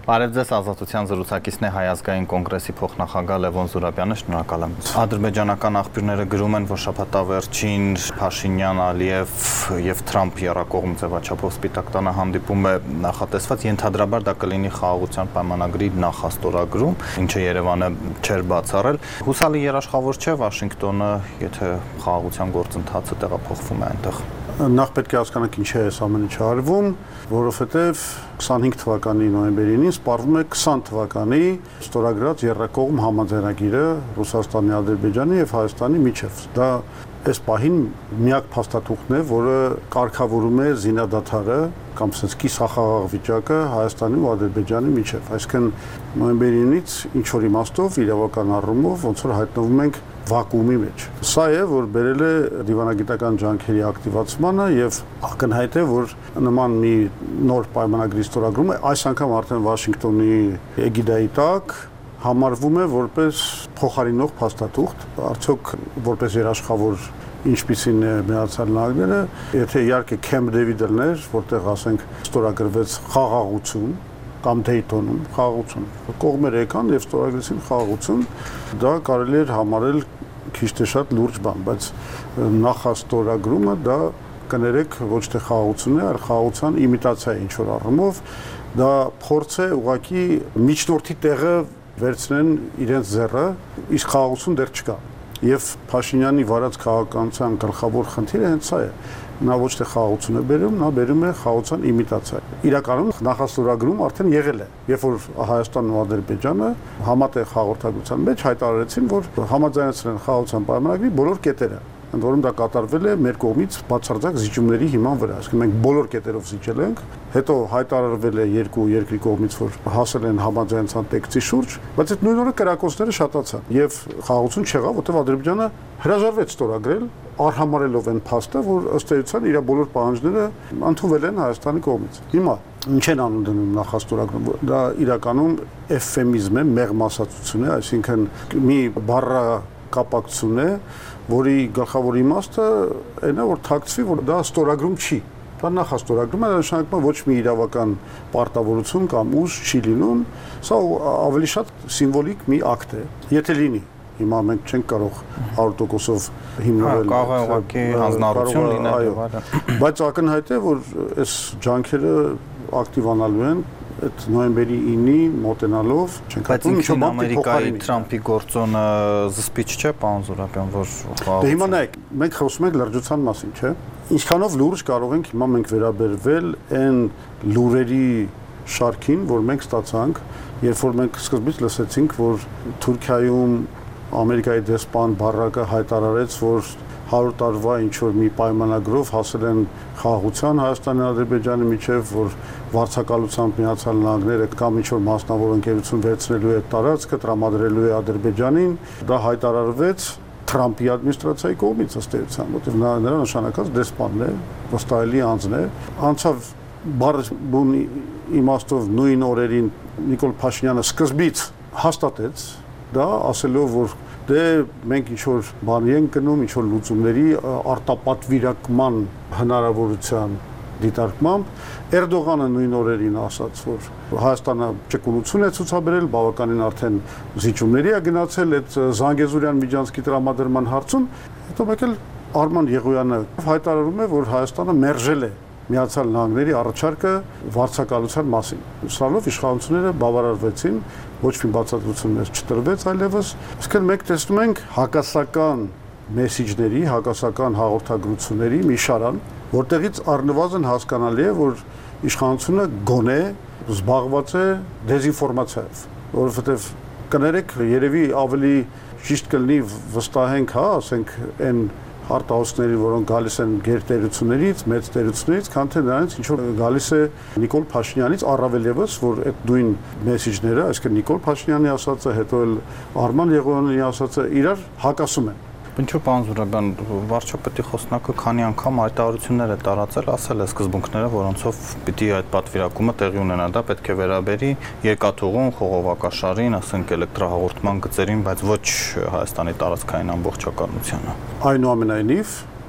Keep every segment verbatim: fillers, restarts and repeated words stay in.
Բարև ձեզ, Ազատության զրուցակիցն է Հայ ազգային կոնգրեսի փոխնախագահ Լևոն Զուրաբյանը, շնորհակալ եմ։ Ադրբեջանական աղբյուրները գրում են, որ շաբաթավերջին Փաշինյան, Ալիև եւ Թրամփ եռակողմ ձևաչափով Սպիտակ տանը հանդիպում է նախատեսված, ենթադրաբար դա կլինի խաղաղության պայմանագրի նախաստորագրում, ինչը Երևանը չէր բացառել։ Հուսալի երաշխավոր չէ Վաշինգտոնը, եթե խաղաղության գործընթացը տեղափոխվում է այնտեղ։ Նախ պետք է հասկանանք ինչ է այս ամեն ինչը արվում, որովհետև քսանհինգ թվականի նոյեմբերին սպառվում է քսան թվականի ստորագրած եռակողմ համաձայնագիրը Ռուսաստանի, Ադրբեջանի եւ Հայաստանի միջև։ Դա այս պահին միակ փաստաթուղթն է, որը կարգավորում է զինադադարը կամ ասած կիսախաղաղ վիճակը Հայաստանի ու Ադրբեջանի միջև։ Այսինքն նոյեմբերինից ինչ որ իմաստով իրավական առումով ոնց որ հայտնվում ենք վակուումի մեջ։ Սա է, որ բերել է դիվանագիտական ջանքերի ակտիվացմանը եւ ակնհայտ է, որ նման մի նոր պայմանագրի ստորագրումը այս անգամ արդեն Վաշինգտոնի էգիդայի տակ համարվում է որպես փոխարինող փաստաթուղթ, արդյոք որպես երաշխավոր ինչպիսին է Միացյալ Նահանգները, եթե իհարկե Քեմփ Դեվիդն էր, որտեղ ասենք ստորագրվեց խաղաղություն կամ Դեյթոնում խաղաղություն, կողմերը եկան եւ ստորագրեցին խաղաղություն, դա կարելի էր համարել քիչ թե շատ լուրջ բան, բայց նախաստորագրումը դա կներեք ոչ թե խաղաղություն է, այլ խաղաղության իմիտացիա է ինչ որ առումով, դա փորձ է ուղղակի միջնորդի տեղը վերցնեն իրենց ձեռը, իսկ խաղաղություն դեռ չկա։ Եվ Փաշինյանի վարած քաղաքականության գլխավոր խնդիրը հենց սա է։ Նա ոչ թե խաղաղություն է բերում, նա բերում է խաղաղության իմիտացիա։ Իրականում նախաստորագրում արդեն եղել է, երբ որ Հայաստանն ու Ադրբեջանը համատեղ հաղորդակցության մեջ հայտարարեցին, որ համաձայնեցրել են խաղաղության պայմանագրի բոլոր կետերը, ընդ որում դա կատարվել է մեր կողմից բացարձակ զիջումների հիման վրա։ Այսինքն մենք բոլոր կետերով զիջել ենք, հետո հայտարարվել է երկու երկրի կողմից, որ հասել են համաձայնության տեքստի շուրջ, բայց այդ նույն օրը կրակոցները շատացան եւ խաղաղություն չեղավ, որտեղ Ադրբեջանը հրաժարվեց ստորագրել, արհամարելով այն փաստը, որ ըստ էության իր բոլոր պահանջները ընդունվել են Հայաստանի կողմից։ Հիմա ինչ են անում դնում նախաստորագրում, դա իրականում էվֆեմիզմ է, մեղմասացություն է, այսինքն մի բառա կապակցություն է, որի գլխավոր իմաստը այն է, որ թաքցվի, որ դա ստորագրում չի։ Դա նախաստորագրում է, նշանակում է ոչ մի իրավական պարտավորություն կամ ուժ չի լինում, սա ավելի շատ սիմվոլիկ մի ակտ է, եթե լինի։ Հիմա մենք չենք կարող հարյուր տոկոսով հիմնվել։ Կարող է ուղղակի հանձնառություն լինել եւ այլն։ Բայց ակնհայտ է, որ այս ջանքերը ակտիվանալու են այդ նոյեմբերի ինի մոտենալով, չենք հայտնում ինչ-որ Ամերիկայի Թրամփի գործոնը զսպիչ չէ, պարոն Զուրաբյան, որ Դե հիմա նայեք, մենք խոսում ենք լրջության մասին, չէ՞։ Ինչքանով լուրջ կարող ենք հիմա մենք վերաբերվել այն լուրերի շարքին, որ մենք ստացանք, երբ որ մենք սկզբից լսեցինք, որ Թուրքիայում Ամերիկայի դեսպան Բարակը հայտարարեց, որ հարյուր տարվա ինչ-որ մի պայմանագրով հասել են խաղաղության Հայաստանի ու Ադրբեջանի միջև, որ վարձակալությամբ Միացյալ Նահանգները կամ ինչ-որ մասնավոր ընկերություն վերցնելու է տարածքը, տրամադրելու է Ադրբեջանին, դա հայտարարվեց Թրամփի ադմինիստրացիայի կողմից ըստ էության, որտեղ նա նրա նշանակած դեսպանն է, վստահելի անձն է, անցավ բառ բուն իմաստով նույն օրերին Նիկոլ Փաշինյանը սկզբից հաստատեց դա ասելով, որ դե մենք ինչ-որ բանի ենք գնում, ինչ-որ լուծումների արտապատվիրակման հնարավորության դիտարկմամբ Էրդողանը նույն օրերին ասաց, որ Հայաստանը ճկունություն է ցուցաբերել, բավականին արդեն զիջումների է գնացել այդ Զանգեզուրյան միջանցքի տրամադրման հարցում, հետո մեկ էլ Արման Եղոյանը հայտարարում է, որ Հայաստանը մերժել է Միացյալ Նահանգների առաջարկը վարձակալության մասին։ Սրանով իշխանությունները բավարարվեցին, ոչ մի բացատրություններ չտրվեց այլևս։ Այսինքն մենք տեսնում ենք հակասական մեսիջների, հակասական հաղորդագրությունների մի շարան, որտեղից առնվազն հասկանալի է, որ իշխանությունը գոնե զբաղված է դեզինֆորմացիայով, որովհետև կներեք, երևի ավելի ճիշտ կլինի վստահենք, հա, ասենք այն արտահոսքների, որոնք գալիս են գերտերություններից, մեծ տերություններից, քան թե նրանից ինչ որ գալիս է Նիկոլ Փաշինյանից, առավել եւս, որ այդ նույն մեսիջները, այսինքն Նիկոլ Փաշինյանի ասածը, հետո էլ Արման Եղոյանի ասածը իրար հակասում են։ Ինչու պարոն Զուրաբյան, վարչապետի խոսնակը քանի անգամ հայտարարություններ է տարածել, ասել է սկզբունքները, որոնցով պիտի այդ պատվիրակումը տեղի ունենա, դա պետք է վերաբերի երկաթուղուն, խողովակաշարին, ասենք էլեկտրահաղորդման գծերին, բայց ոչ Հայաստանի տարածքային ամբողջականությանը։ Այնուամենայնիվ,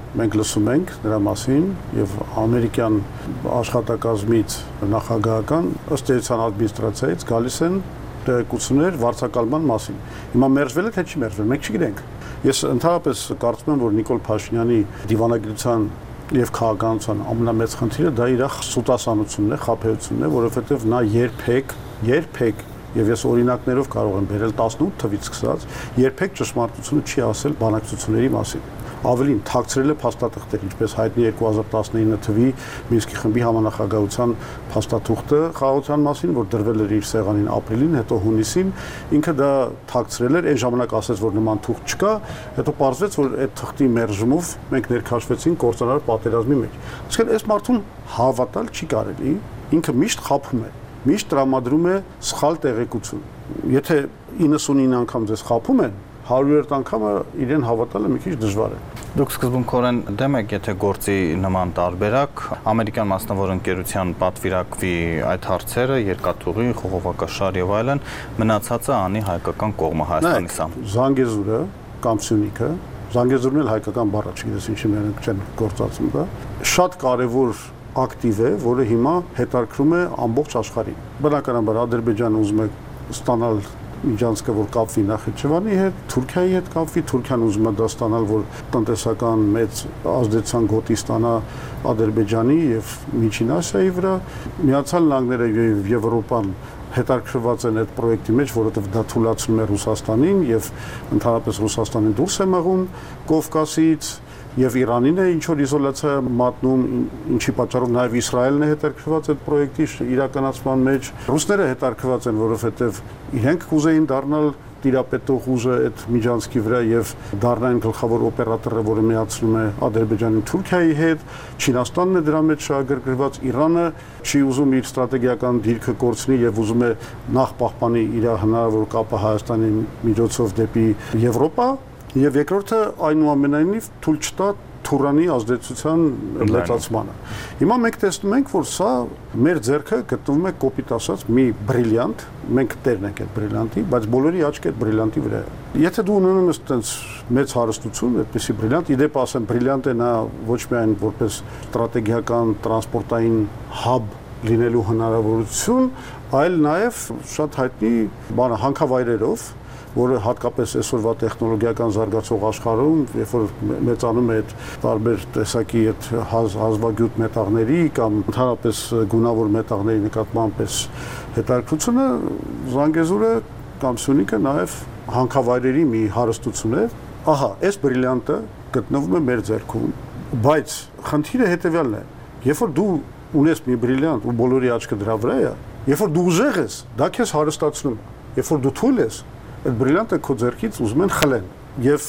մենք լսում ենք նրա մասին եւ ամերիկյան աշխատակազմից նախագահական ըստ էության ադմինիստրացիայից գալիս են տեղեկություններ վարձակալման մասին։ Հիմա մերժվել է թե չի մերժվել, մենք չգիտենք։ Ես ընդհանրապես կարծում եմ, որ Նիկոլ Փաշինյանի դիվանագիտության եւ քաղաքականության ամենամեծ խնդիրը դա իր սուտասանությունն է, խաբեությունն է, որովհետեւ նա երբեք, երբեք եւ ես օրինակներով կարող եմ բերել տասնութ թվից սկսած, երբեք ճշմարտությունը չի ասել բանակցությունների մասին։ Ավելին թաքցրել է փաստաթղթեր, ինչպես հայտնի երկու հազար տասնինը թվի Մինսկի խմբի համանախագահության փաստաթուղթը խաղաղության մասին, որ դրվել էր իր սեղանին ապրիլին, հետո հունիսին, ինքը դա թաքցրել էր, այն ժամանակ ասաց, որ նման թուղթ չկա, հետո պարզվեց, որ այդ թղթի մերժումով մենք ներքաշվեցինք կործանար պատերազմի մեջ։ Իսկեն այս մարդուն հավատալ չի կարելի, ինքը միշտ խաբում է, միշտ տրամադրում է սխալ տեղեկություն։ Եթե իննսունինը անգամ ձեզ խաբում են, հարյուրերորդ անգամը իրեն հավատալը մի քիչ դժվար է։ Դուք սկզբունքորեն դեմ եք, եթե գործի նման տարբերակ, ամերիկյան մասնավոր ընկերության պատվիրակվի այդ հարցերը, երկաթուղի, խողովակաշար եւ այլն, մնացածը անի հայկական կողմը Հայաստանի սամ։ Զանգեզուրը կամ Սյունիքը, Զանգեզուրն էլ հայկական բառ է, չգիտես ինչի մենք չեն գործածում դա, շատ կարևոր ակտիվ է, որը հիմա հետաքրում է ամբողջ աշխարհին։ Բնականաբար Ադրբեջանը ուզում է ստանալ միջանցքը, որ կապվի Նախիջևանի հետ, Թուրքիայի հետ կապվի, Թուրքիան ուզում է դա ստանալ, որ տնտեսական մեծ ազդեցության գոտի ստանա Ադրբեջանի եւ Միջին Ասիայի վրա։ Միացյալ Նահանգները եւ Եվրոպան հետաքրքրված են այդ պրոյեկտի մեջ, որովհետեւ դա թույլատնում է Ռուսաստանին եւ ընդհանրապես Ռուսաստանին դուրս է մղում Կովկասից եւ Իրանին է ինչ որ իզոլացիա մատնում, ինչի պատճառով նաեւ Իսրայելն է հետաքրքրված այդ պրոյեկտի իրականացման մեջ։ Ռուսները հետաքրքրված են, որովհետեւ իրենք կուզեին դառնալ տիրապետող ուժը այդ միջանցքի վրա եւ դառնային գլխավոր օպերատորը, որը միացնում է Ադրբեջանին Թուրքիայի հետ, Չինաստանն է դրա մեջ շահագրգռված, Իրանը չի ուզում իր ստրատեգիական դիրքը կորցնի եւ ուզում է նախ պահպանի իր հնարավոր կապը Հայաստանի միջոցով դեպի Եվրոպա, եւ երկրորդը այնուամենայնիվ թույլ չտա Թուրանի ազդեցության լեցացմանը։ Հիմա մենք տեսնում ենք, որ սա մեր ձեռքը գտնվում է կոպիտ ասած մի բրիլյանտ, մենք տերն ենք այդ բրիլյանտի, բայց բոլորի աչքը այդ բրիլյանտի վրա է։ Եթե դու ունենում ես այդպես մեծ հարստություն, այդպեսի բրիլյանտ, իդեպ ասեմ, բրիլյանտը նա ոչ միայն որպես ստրատեգիական տրանսպորտային հաբ լինելու հնարավորություն, այլ նաեւ շատ հայտնի բանը հանքավայրերով, որը հատկապես այսօրվա տեխնոլոգիական զարգացող աշխարհում, երբ որ մեծանում է այդ տարբեր տեսակի այդ հազ, հազվագյուտ մետաղների կամ ընդհանրապես գունավոր մետաղների նկատմամբ այս հետաքրքրությունը, Զանգեզուրը կամ Սյունիքը նաև հանքավայրերի մի հարստություն է։ Ահա, այս բրիլյանտը գտնվում է մեր ձեռքում, բայց խնդիրը հետեւյալն է. երբ որ դու ունես մի բրիլյանտ ու բոլորի աչքը դրա վրա է, երբ որ դու ուժեղ ես, դա քեզ հարստացնում է, երբ որ դու թույլ ես, այդ բրիլյանտը քո ձեռքից ուզում են խլեն։ Եվ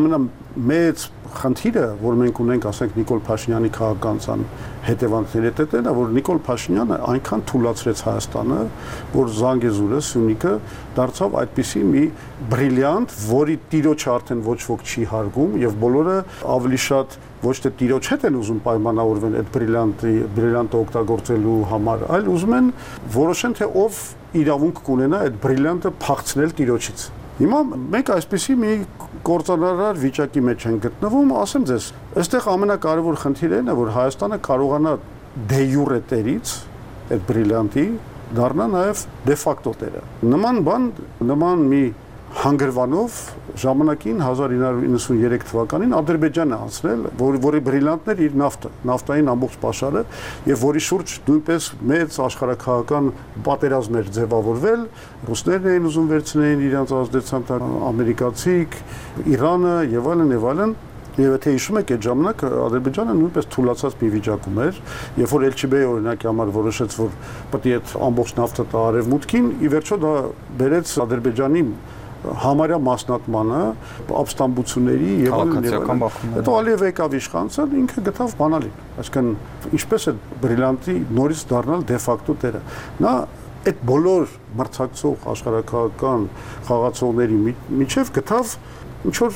ամենամեծ խնդիրը, որ մենք ունենք, ասենք Նիկոլ Փաշինյանի քաղաքականության հետևանքների հետ է, որ Նիկոլ Փաշինյանը այնքան թույլատրեց Հայաստանը, որ Զանգեզուրը, Սյունիքը դարձավ այդպիսի մի բրիլյանտ, որի տիրոջը արդեն ոչ ոք չի հարգում եւ բոլորը ավելի շատ ոչ թե տիրոջ հետ են ուզում պայմանավորվել այդ բրիլյանտի բրիլյանտը օգտագործելու համար, այլ ուզում են որոշեն, թե ով իրավունք կունենա այդ բրիլյանտը փախցնել տիրոջից։ Հիմա մենք այսպեսի մի կործանարար վիճակի մեջ ենք գտնվում, ասեմ ձեզ, այստեղ ամենակարևոր խնդիրը այն է, որ Հայաստանը կարողանա դե յուրե տերից այդ բրիլյանտի դառնա նաև դե ֆակտո տերը։ Նման բան, նման մի հանգրվանով ժամանակին հազար ինը հարյուր իննսուններեք թվականին Ադրբեջանը անցնել, որ, որի բրիլյանտներ իր նավթը, նավթային ամբողջ պաշարը եւ որի շուրջ նույնպես մեծ աշխարհաքաղաքական պատերազմ էր ձևավորվել, ռուսներն էին ուզում վերցնել իրենց ազդեցության, ամերիկացիք, Իրանը եւ այլն եւ այլն։ Եվ եթե հիշում եք, այդ ժամանակ Ադրբեջանը նույնպես թուլացած մի վիճակում էր, երբ որ Էլչիբեի օրինակի համար որոշեց, որ պետք է այդ ամբողջ նավթը տա արևմուտքին, ի վերջո դա բերեց Ադրբեջանի համարյա մասնատմանը, ապստամբությունների եւ այլն։ Հետո Ալիև եկավ իշխանության, ինքը գտավ բանալին, այսինքն ինչպես է բրիլյանտի նորից դառնալ դե ֆակտո տերը։ Նա այդ բոլոր մրցակցող աշխարհաքաղաքական խաղացողների միջև գտավ ինչ որ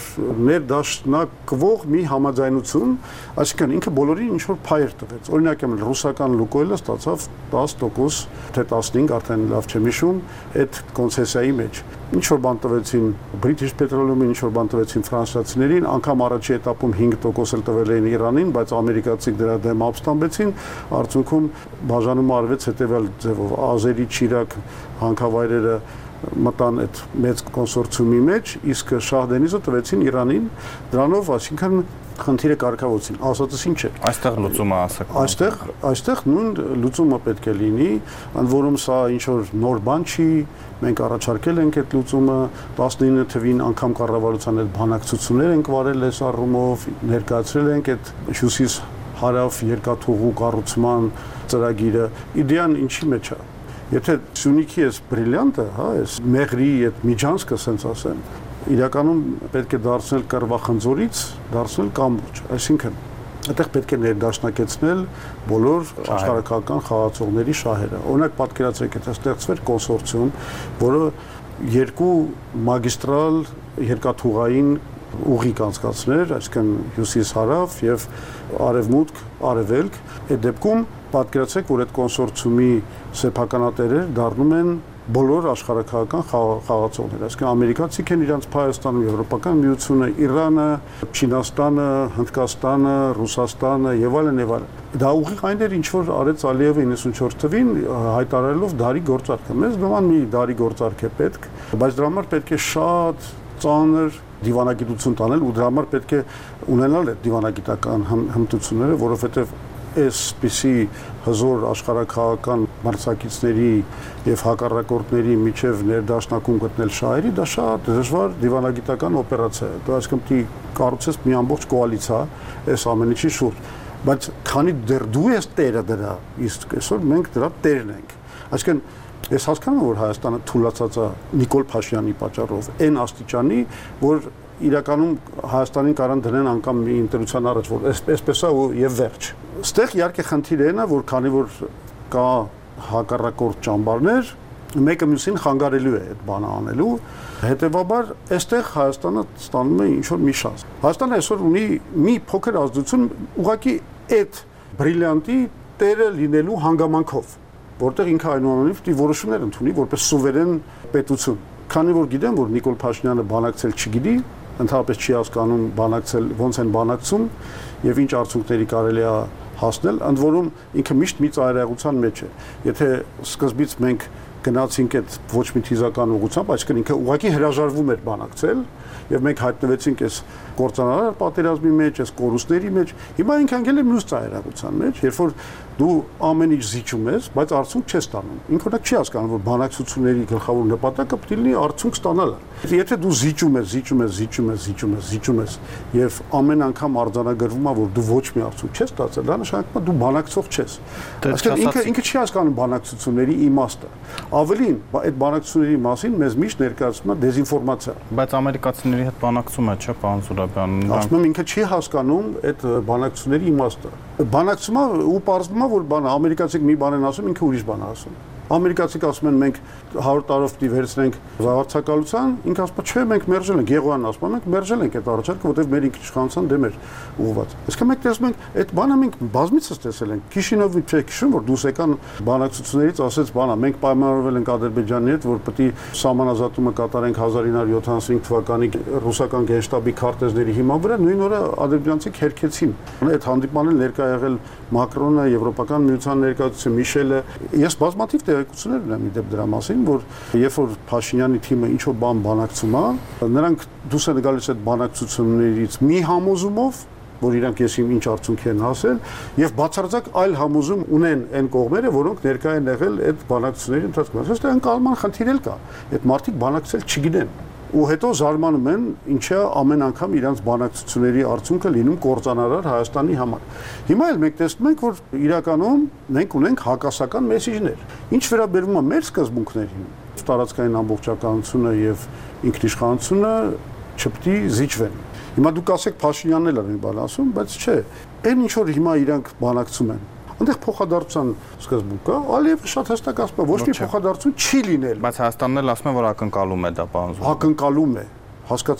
ներդաշնակվող մի համաձայնություն, այսինքն ինքը բոլորին ինչ որ փայր տվեց։ Օրինակ եմ ռուսական Լուկոյլը ստացավ տասը տոկոս, թե տասնհինգ, արդեն լավ չեմ հիշում, այդ կոնցեսիայի մեջ։ Ինչ որ բան տվեցին British Petroleum-ին, ինչ որ բան տվեցին ֆրանսիացիներին, անգամ առաջի этаպում հինգ տոկոս էլ տվել էին Իրանին, բայց ամերիկացիք դրա դեմ ապստամբեցին, արդյունքում բաժանումը արվեց հետևյալ ձևով՝ Ազերի, Չիրակ հանքավայրերը մտան այդ մեծ կոնսորցիումի մեջ, իսկ Շահ Դենիզը տվեցին Իրանին, դրանով, այսինքն խնդիրը կարգավորեցին, ասածս ինչ է։ Այստեղ լուծումը ասեք։ Այստեղ, այստեղ նույն լուծումը պետք է լինի, ընդ որում սա ինչ որ նոր բան չի, մենք առաջարկել ենք այդ լուծումը, տասնինը թվին անգամ կառավարության այդ բանակցություններ ենք վարել այս առումով, ներկայացրել ենք այդ հյուսիս հարավ երկաթուղու կառուցման ծրագիրը, իդեան ինչի մեջ է։ Եթե Սյունիքի այս բրիլյանտը, հա, այս մեղրի այդ միջանցքը, ասենց ասեմ, իրականում պետք է դարձնել Կռվախնձորից, դարձնել կամուրջ, այսինքն այդտեղ պետք է ներդաշնակեցնել բոլոր աշխարհակական խաղացողների շահերը։ Օրինակ պատկերացրեք, եթե ստեղծվեր կոնսորցիում, որը երկու մագիստրալ երկաթուղային ուղի կանցկացներ, այսինքն հյուսիս-հարավ եւ արևմուտք-արևելք, այդ դեպքում պատկերացրեք, որ այդ կոնսորցիումի սեփականատերերը դառնում են բոլոր աշխարհակական խաղացողներ, այսինքն ամերիկացիք են իրանց Հայաստանում, Եվրոպական միությունը, Իրանը, Չինաստանը, Հնդկաստանը, Ռուսաստանը եւ այլն եւ այլն։ Դա ուղիղ այն էր, ինչ որ արեց Ալիևը իննսունչորդ թվին, հայտարարելով դարի գործարքը։ Մեզ նման մի դարի գործարք է պետք, բայց դրա համար պետք է շատ ծանր դիվանագիտություն տանել ու դրա համար պետք է ունենալ այդ դիվանագիտական հմտությունները, որովհետեւ այսպիսի հզոր աշխարհակաղական մրցակիցների եւ հակառակորդների միջև ներդաշնակում գտնել շահերի, դա շատ դժվար դիվանագիտական օպերացիա է։ Դա այսինքն պետք է կառուցես մի ամբողջ կոալիցիա այս ամեն ինչի շուրջ, բայց քանի դեռ դու ես տերը դրա, իսկ այսօր մենք դրա տերն ենք։ Այսինքն ես հասկանում եմ, որ Հայաստանը թուլացած է Նիկոլ Փաշինյանի պատճառով, այն աստիճանի, որ իրականում Հայաստանին կարան դնեն անգամ մի ինտերության առաջ, որ այսպես է եւ վերջ։ Ստեղ իհարկե խնդիրը այն է, որ քանի որ կա հակառակորդ ճամբարներ, մեկը մյուսին խանգարելու է այդ բանը անելու, հետեւաբար այստեղ Հայաստանը ստանում է ինչ որ մի շանս։ Հայաստանը այսօր ունի մի փոքր ազդեցություն ուղղակի այդ բրիլյանտի տերը լինելու հանգամանքով, որտեղ ինքը այնուամենայնիվ պիտի որոշումներ ընդունի որպես սուվերեն պետություն։ Քանի որ գիտեմ, որ Նիկոլ Փաշինյանը բանակցել չգիտի, ընդհանրապես չի հասկանում բանակցել ոնց են բանակցում եւ ինչ արդյունքների կարելի է հասնել, ընդ որում ինքը միշտ մի ծայրահեղության մեջ է։ Եթե սկզբից մենք գնացինք այդ ոչ մի թիզական ուղղությամբ, այսինքն ինքը ուղղակի հրաժարվում էր բանակցել եւ մենք հայտնվեցինք այս կործանարար պատերազմի մեջ, այս կորուստների մեջ, հիմա ինքը անգել է մյուս ծայրահեղության մեջ, երբ որ դու ամեն ինչ զիջում ես, բայց արդյունք չես ստանում։ Ինքը օրինակ չի հասկանում, որ բանակցությունների գլխավոր նպատակը պետք է լինի արդյունք ստանալը։ Եթե դու զիջում ես, զիջում ես, զիջում ես, զիջում ես, զիջում ես եւ ամեն անգամ արձանագրվում է, որ դու ոչ մի արդյունք չես ստացել, դա նշանակում է դու բանակցող չես։ Այսինքն ինքը ինքը չի հասկանում բանակցությունների իմաստը։ Ավելին, այդ բանակցությունների մասին մեզ միշտ ներկայացնում է դեզինֆորմացիա։ Բայց ամերիկացիների հետ բանակցում է, չէ՞, պարոն Զուրաբյան։ Ասում եմ, ինքը չի հասկանում այդ բանակցությունների իմաստը։ Բանակցումը ու պարզվում է, որ բանը ամերիկացիք մի բան են ասում, ինքը ուրիշ բան է ասում։ Ամերիկացիք ասում են մենք հարյուր տարով պիտի վերցնենք զարգացակալության, ինքը ասում է չէ, մենք մերժել ենք, Եղոյանն ասում է մենք մերժել ենք այդ առաջարկը, որտեղ մեր ինքնիշխանության դեմ էր ուղղված։ Այսինքն մենք տեսնում ենք այդ բանը մենք բազմիցս տեսել ենք։ Քիշինովի չէ, քիշում որ դուսեկան բանակցություններից ասեց բանը, մենք պայմանավորվել ենք Ադրբեջանի հետ, որ պիտի սահմանազատումը կատարենք հազար ինը հարյուր յոթանասունհինգ թվականի ռուսական գենշտաբի քարտեզների հիման վրա, նույն օրը ադրբեջանցիք հերքեցին։ Այդ հանդիպմանին ներկա եղել Մակրոնը, Եվրոպական միության ներկայացուցիչ Միշելը, ես բազմաթիվ տեղեկություններ ունեմ իդեպ դրա մասին, որ երբ որ Փաշինյանի թիմը ինչ որ բան բանակցում է, նրանք դուրս են գալիս այդ բանակցություններից մի համոզումով, որ իրանք եսիմ ինչ արդյունքի են հասել, եւ բացարձակ այլ համոզում ունեն այն կողմերը, որոնք ներկա են եղել այդ բանակցությունների ընթացքում։ Այսինքն անկալման խնդիր էլ կա։ Այդ մարդիկ բանակցել չգիտեն։ Ու հետո զարմանում են, ինչա ամեն անգամ իրանց բանակցությունների արդյունքը լինում կործանարար Հայաստանի համար։ Հիմա էլ մենք տեսնում ենք, որ իրականում մենք ունենք հակասական մեսիջներ։ Ինչ վերաբերում է մեր սկզբունքներին, տարածքային ամբողջականությունը եւ ինքնիշխանությունը չպետք է զիջվեն։ Հիմա դուք ասեք Փաշինյանն էլ է մի բան ասում, բայց չէ, այն ինչ որ հիմա իրանք բանակցում են, այնտեղ փոխադարձության սկզբունք կա, Ալիևը շատ հստակ ասում է, ոչ մի փոխադարձություն չի լինել։ Բայց Հայաստանն էլ ասում է, որ ակնկալում է դա, պարոն Զուրաբյան։ Ակնկալում է, հասկացանք։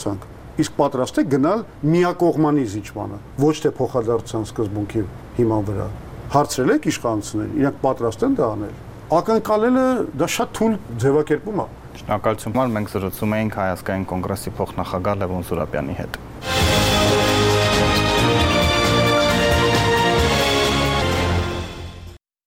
իսկ պատրաստ է գնալ միակողմանի զիջմանը, ոչ թե փոխադարձության սկզբունքի հիման վրա։ Հարցրել եք իշխանություններին, իրենք պատրաստ են դա անել։ Ակնկալելը դա շատ թույլ ձևակերպում է։ Շնորհակալություն։ Մենք զրուցում էինք Հայ ազգային կոնգրեսի փոխնախագահ Լևոն Զուրաբյանի հետ։